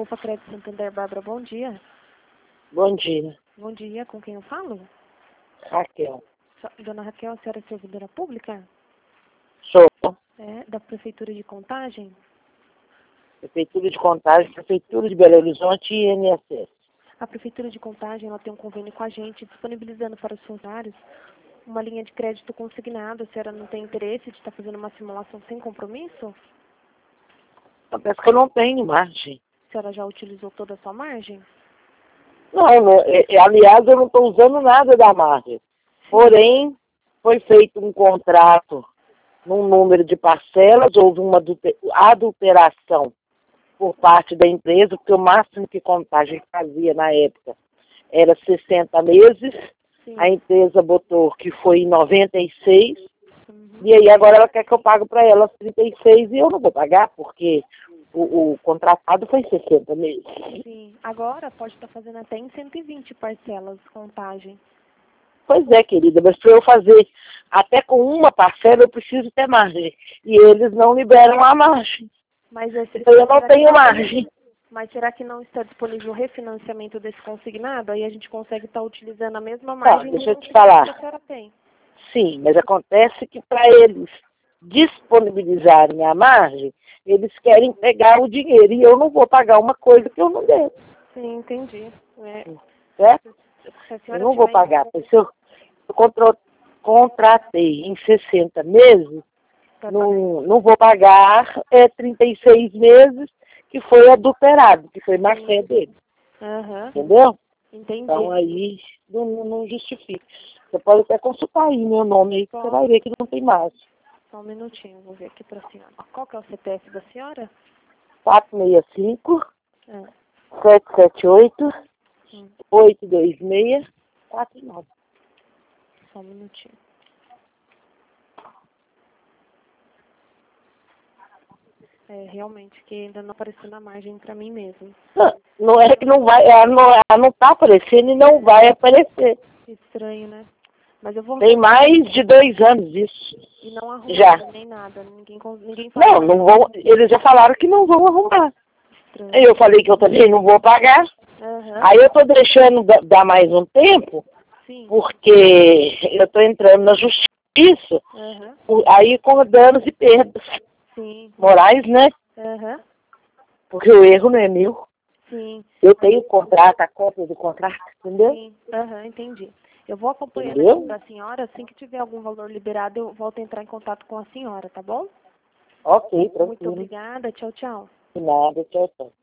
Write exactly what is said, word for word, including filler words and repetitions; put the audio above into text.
Poupa Crédito Santander, Bárbara, bom dia. Bom dia. Bom dia, com quem eu falo? Raquel. So- Dona Raquel, a senhora é servidora pública? Sou. É, da Prefeitura de Contagem? Prefeitura de Contagem, Prefeitura de Belo Horizonte e I N S S. A Prefeitura de Contagem, ela tem um convênio com a gente, disponibilizando para os funcionários uma linha de crédito consignado. A senhora não tem interesse de estar fazendo uma simulação sem compromisso? Acontece que eu não tenho margem. A senhora já utilizou toda a sua margem? Não, não é, é, aliás, eu não estou usando nada da margem. Porém, foi feito um contrato num número de parcelas, houve uma adulter- adulteração por parte da empresa, porque o máximo que Contagem fazia na época era sessenta meses, Sim. a empresa botou que foi em noventa e seis, Uhum. e aí agora ela quer que eu pague para ela trinta e seis e eu não vou pagar, porque o, o contratado foi sessenta meses. Sim. Agora pode estar fazendo até em cento e vinte parcelas Contagem. Pois é, querida, mas para eu fazer até com uma parcela eu preciso ter margem. E eles não liberam a margem. Mas, esse, Então eu não será que tenho margem. Mas será que não está disponível o refinanciamento desse consignado? Aí a gente consegue estar utilizando a mesma margem deixa eu do te que falar. a senhora tem. Sim, mas acontece que para eles disponibilizarem a margem, eles querem pegar o dinheiro. E eu não vou pagar uma coisa que eu não devo. Sim, entendi. É, Certo? se a Eu senhora não vou tiver... pagar. Se eu, eu contro- contratei em sessenta meses, não, não vou pagar é, trinta e seis meses, que foi adulterado, que foi má fé dele. Aham, Entendeu? entendi. Então aí não, não não justifica. Você pode até consultar aí meu nome aí, que você vai ver que não tem mais. Só um minutinho, vou ver aqui para a senhora. Qual que é o C P F da senhora? quatro seis cinco, É. sete sete oito, Hum, oito dois seis, quatro nove. só um minutinho. É, realmente, que ainda não apareceu na margem para mim mesmo. Não, não é que não vai, ela não, ela não tá aparecendo e não vai aparecer. Estranho, né? Mas eu vou... Tem mais de dois anos isso. E não arruma Já. nem nada. Ninguém, con- ninguém fala Não, nada. não vão, eles já falaram que não vão arrumar. Estranho. Aí eu falei que eu também não vou pagar. Aham. Aí eu tô deixando da- dar mais um tempo, Sim. porque eu tô entrando na justiça, Aham. por- aí com danos e perdas Sim. morais, né? Aham. Porque o erro não é meu. Sim. Eu tenho o contrato, a cópia do contrato, entendeu? Sim. Aham, entendi. Eu vou acompanhando Entendeu? aqui para a senhora. Assim que tiver algum valor liberado, eu volto a entrar em contato com a senhora, tá bom? Ok, Muito tranquilo. obrigada. Tchau, tchau. De nada, tchau, tchau.